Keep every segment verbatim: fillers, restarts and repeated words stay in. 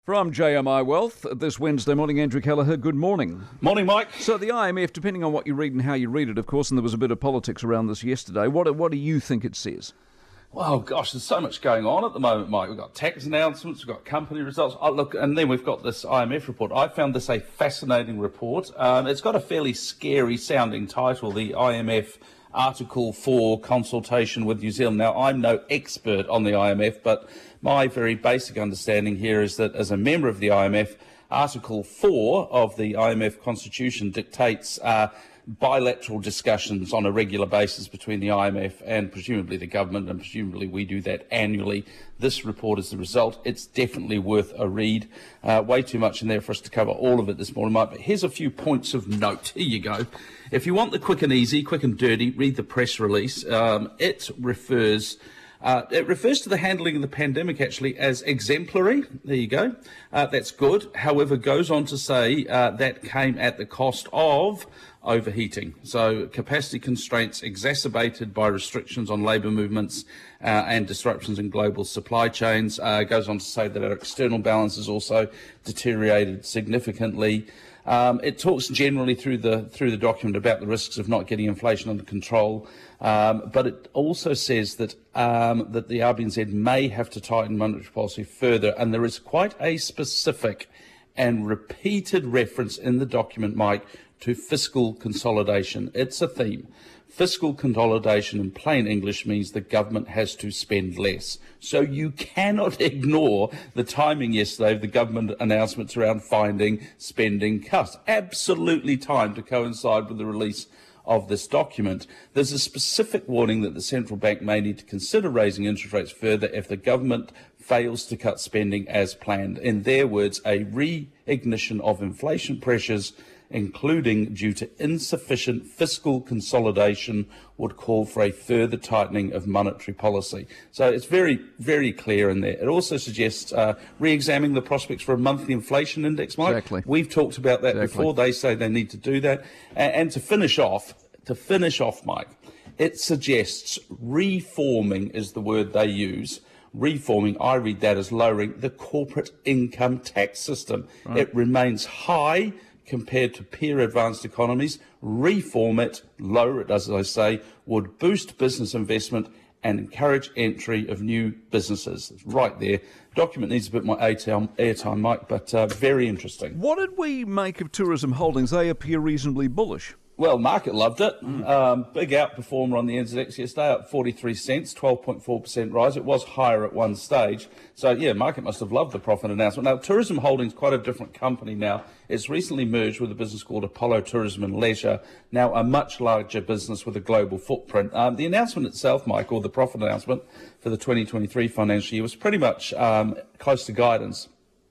From J M I Wealth this Wednesday morning, Andrew Kelleher, good morning. Morning, Mike. So the I M F, depending on what you read and how you read it, of course, and there was a bit of politics around this yesterday, what, what do you think it says? Well, gosh, there's so much going on at the moment, Mike. We've got tax announcements, we've got company results. Oh, look, and then we've got this I M F report. I found this a fascinating report. Um, it's got a fairly scary sounding title, the I M F Article four consultation with New Zealand. Now, I'm no expert on the I M F, but my very basic understanding here is that as a member of the I M F, Article four of the I M F Constitution dictates uh, bilateral discussions on a regular basis between the I M F and presumably the government, and presumably we do that annually. This report is the result. It's definitely worth a read. Uh, way too much in there for us to cover all of it this morning, Mike, but here's a few points of note. Here you go. If you want the quick and easy, quick and dirty, read the press release. Um, it refers... Uh, it refers to the handling of the pandemic, actually, as exemplary. There you go. Uh, that's good. However, goes on to say uh, that came at the cost of overheating. So capacity constraints exacerbated by restrictions on labour movements uh, and disruptions in global supply chains. Uh, goes on to say that our external balance has also deteriorated significantly. Um, it talks generally through the through the document about the risks of not getting inflation under control, um, but it also says that um, that the R B N Z may have to tighten monetary policy further, and there is quite a specific and repeated reference in the document, Mike, to fiscal consolidation. It's a theme. Fiscal consolidation in plain English means the government has to spend less. So you cannot ignore the timing yesterday of the government announcements around finding spending cuts. Absolutely timed to coincide with the release of this document. There's a specific warning that the central bank may need to consider raising interest rates further if the government fails to cut spending as planned. In their words, a reignition of inflation pressures, including due to insufficient fiscal consolidation, would call for a further tightening of monetary policy. So it's very, very clear in there. It also suggests uh, re-examining the prospects for a monthly inflation index, Mike. Exactly. We've talked about that exactly. before. They say they need to do that. And, and to finish off, to finish off, Mike, it suggests reforming is the word they use. Reforming, I read that as lowering the corporate income tax system. Right. It remains high compared to peer advanced economies. Reform it, lower it, as I say, would boost business investment and encourage entry of new businesses. It's right there. Document needs a bit more airtime, airtime Mike, but uh, very interesting. What did we make of Tourism Holdings? They appear reasonably bullish. Well, market loved it. Mm. Um, big outperformer on the N Z X yesterday, up forty-three cents, twelve point four percent rise. It was higher at one stage. So, yeah, market must have loved the profit announcement. Now, Tourism Holdings, quite a different company now. It's recently merged with a business called Apollo Tourism and Leisure, now a much larger business with a global footprint. Um, the announcement itself, Mike, or the profit announcement for the twenty twenty-three financial year was pretty much um, close to guidance.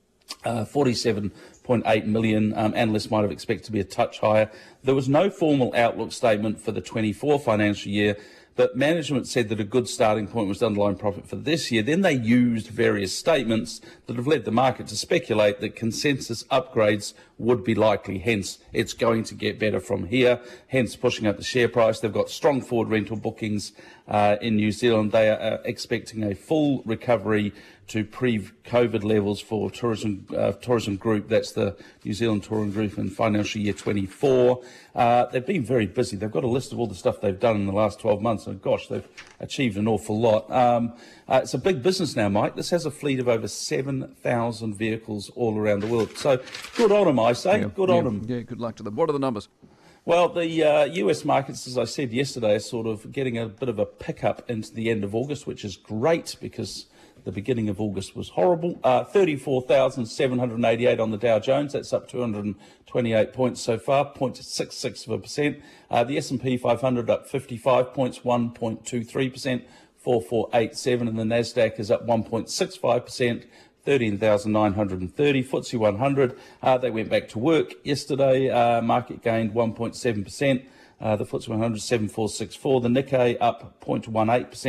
Uh, forty-seven point eight million. Um, analysts might have expected to be a touch higher. There was no formal outlook statement for the twenty-four financial year, but management said that a good starting point was the underlying profit for this year. Then they used various statements that have led the market to speculate that consensus upgrades would be likely. Hence, it's going to get better from here, hence pushing up the share price. They've got strong forward rental bookings uh, in New Zealand. They are uh, expecting a full recovery to pre-COVID levels for tourism uh, tourism group. That's the New Zealand Touring Group in financial year twenty-four. Uh, they've been very busy. They've got a list of all the stuff they've done in the last twelve months, and gosh, they've achieved an awful lot. Um, uh, it's a big business now, Mike. This has a fleet of over seven thousand vehicles all around the world. So good on them, I say. Yeah, good yeah, on them. Yeah, good luck to them. What are the numbers? Well, the uh, U S markets, as I said yesterday, are sort of getting a bit of a pickup into the end of August, which is great because the beginning of August was horrible. Uh, thirty-four thousand seven hundred eighty-eight on the Dow Jones. That's up two hundred twenty-eight points so far, zero point six six of a percent. Uh, the S and P five hundred up fifty-five points, one point two three percent, four four eight seven. And the Nasdaq is up one point six five percent, thirteen thousand nine hundred thirty. F T S E one hundred, uh, they went back to work yesterday. Uh, market gained one point seven percent. Uh, the F T S E one hundred, seven four six four. The Nikkei up zero point one eight percent.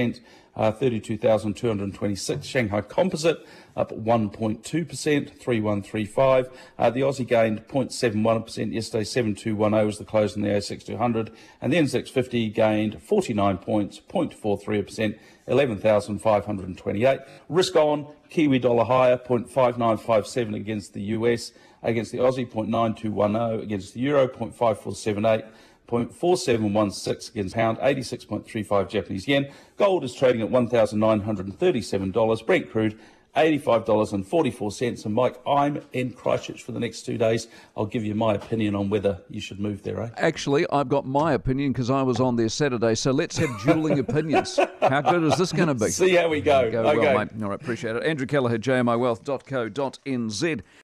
uh, thirty-two thousand two hundred twenty-six. Shanghai Composite up one point two percent, three one three five. Uh, the Aussie gained zero point seven one percent yesterday, seven two one zero was the close in the A S X two hundred. And the N Z X fifty gained forty-nine points, zero point four three percent, eleven thousand five hundred twenty-eight. Risk on, Kiwi dollar higher, zero point five nine five seven against the U S, against the Aussie, zero point nine two one zero, against the Euro, zero point five four seven eight. zero point four seven one six against pound, eighty-six point three five Japanese yen. Gold is trading at one thousand nine hundred thirty-seven dollars. Brent crude, eighty-five dollars and forty-four cents. And Mike, I'm in Christchurch for the next two days. I'll give you my opinion on whether you should move there, eh? Actually, I've got my opinion because I was on there Saturday, so let's have dueling opinions. How good is this going to be? See how we go. Go okay. well, mate. All right, appreciate it. Andrew Kelleher, J M I wealth dot co dot n z.